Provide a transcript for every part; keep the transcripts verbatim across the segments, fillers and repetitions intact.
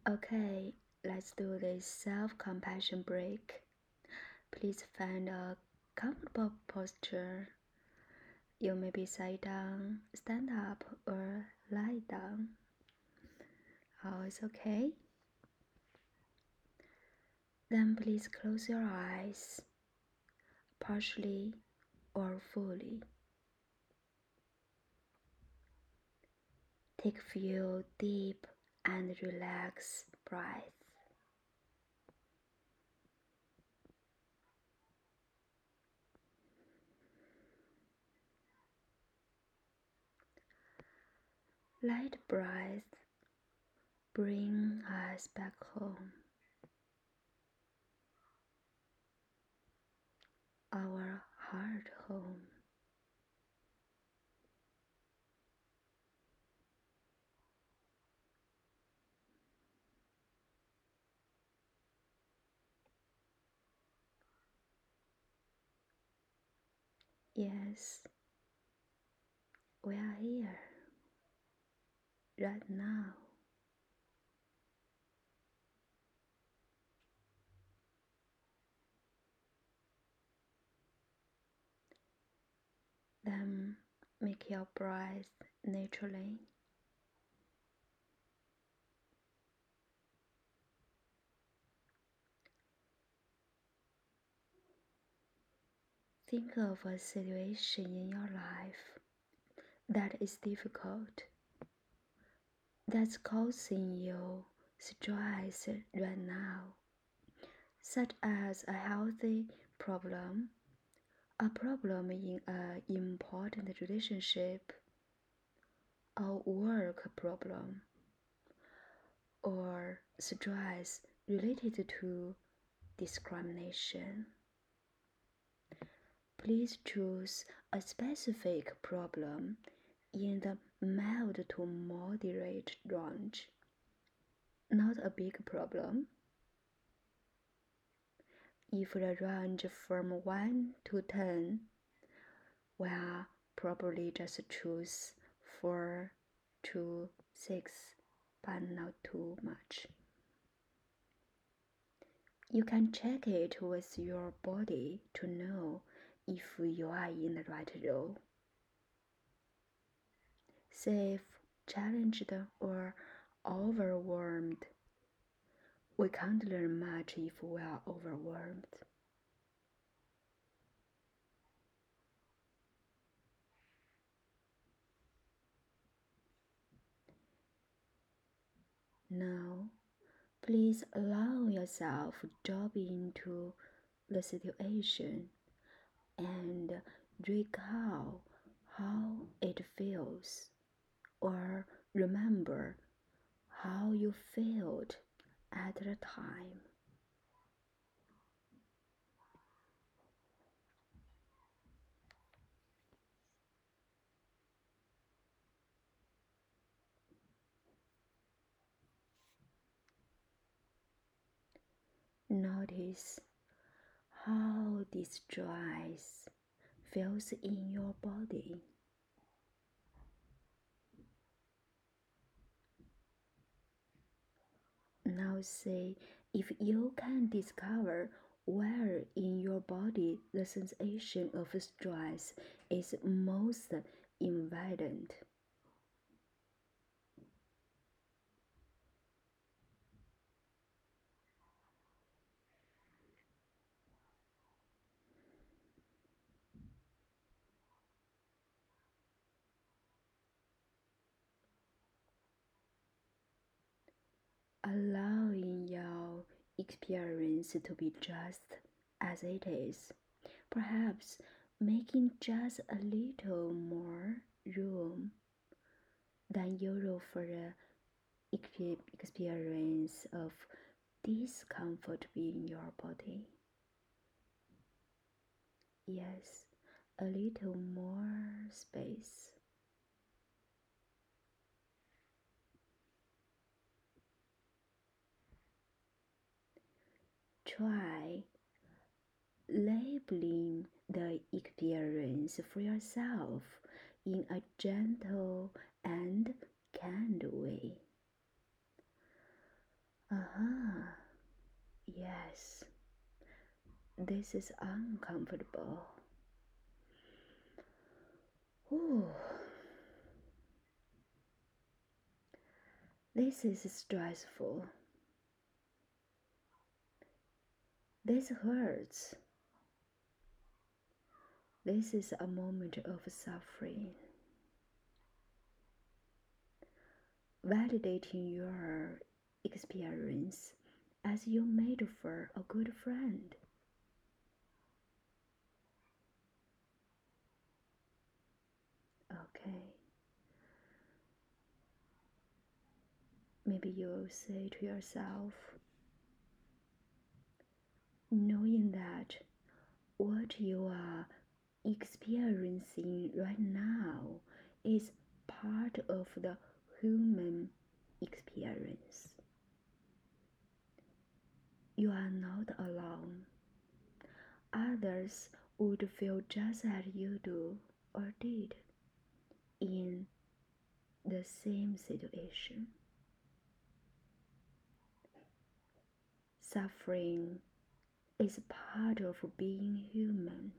Okay, let's do this self-compassion break. Please find a comfortable posture. You may be sat down, stand up, or lie down. All is okay. Then please close your eyes, partially or fully. Take a few deep and relaxed breaths. Light breath bring us back home. Our heart home. Yes, we are here right now. Then make your breath naturally. Think of a situation in your life that is difficult, that's causing you stress right now, such as a healthy problem, a problem in an important relationship, a work problem, or stress related to discrimination. Please choose a specific problem in the mild to moderate range, not a big problem. If the range from one to ten, well, probably just choose four to six, but not too much. You can check it with your body to know if you are in the right role. Safe, challenged, or overwhelmed. We can't learn much if we are overwhelmed. Now, please allow yourself to drop into the situation and recall how it feels, or remember how you felt at the time. Notice how this stress feels in your body. Now see if you can discover where in your body the sensation of stress is most evident. Allowing your experience to be just as it is, perhaps making just a little more room than usual for the experience of discomfort in your body. Yes, a little more space. Try labeling the experience for yourself in a gentle and kind way. this is uncomfortable. Ooh. This is stressful. This hurts. This is a moment of suffering. Validating your experience as you made for a good friend. Okay. Maybe you'll say to yourself, knowing that what you are experiencing right now is part of the human experience. You are not alone. Others would feel just as you do or did in the same situation. Suffering is part of being human.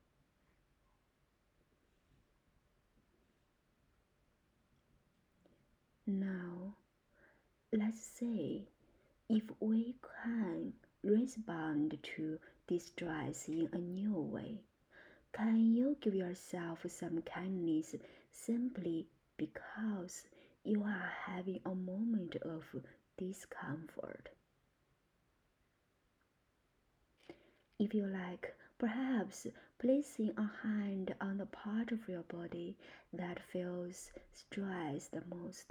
Now, let's say if we can respond to distress in a new way, can you give yourself some kindness simply because you are having a moment of discomfort? If you like, perhaps placing a hand on the part of your body that feels stressed the most.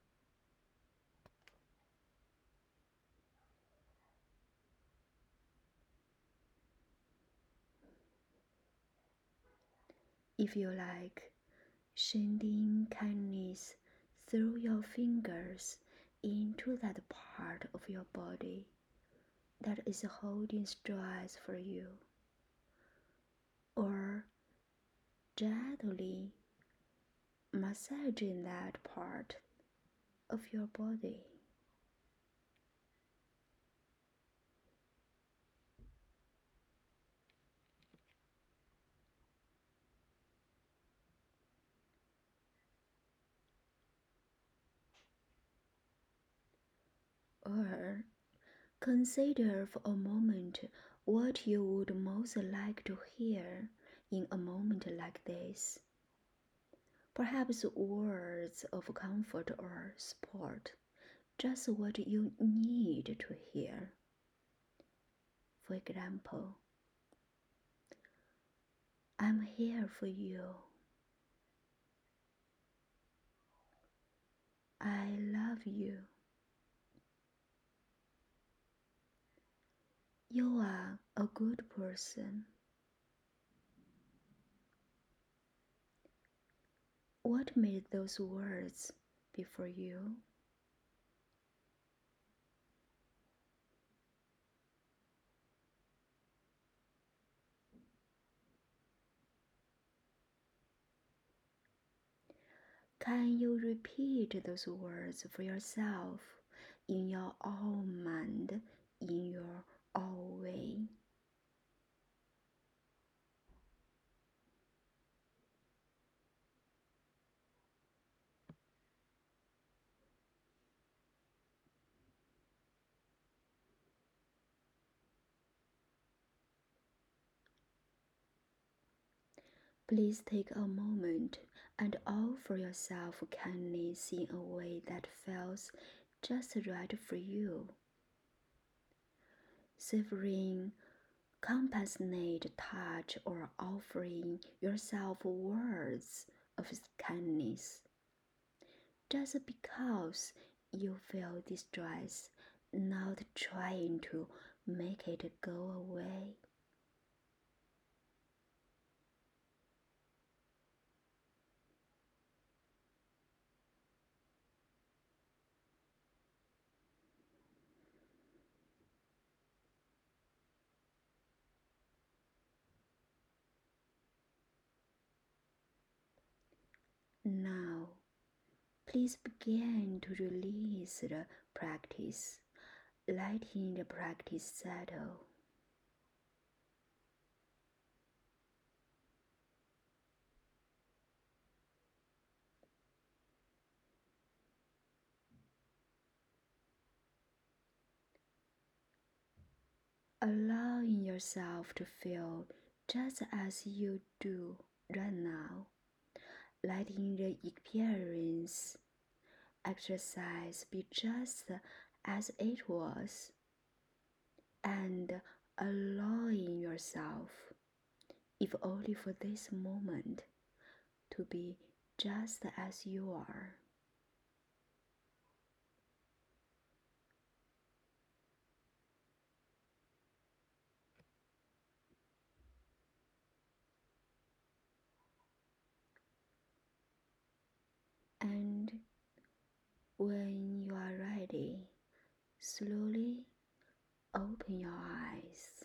If you like, sending kindness through your fingers into that part of your body that is holding stress for you, or gently massaging that part of your body. Or consider for a moment what you would most like to hear in a moment like this. Perhaps words of comfort or support, just what you need to hear. For example, I'm here for you. I love you. You are a good person. What made those words be for you? Can you repeat those words for yourself in your own mind, in your own way? Please take a moment and offer yourself kindness in a way that feels just right for you. Savoring compassionate touch or offering yourself words of kindness. Just because you feel distress, not trying to make it go away. Now, please begin to release the practice, letting the practice settle. allowing yourself to feel just as you do right now, letting the experience exercise be just as it was, and allowing yourself, if only for this moment, to be just as you are. And when you are ready, slowly open your eyes.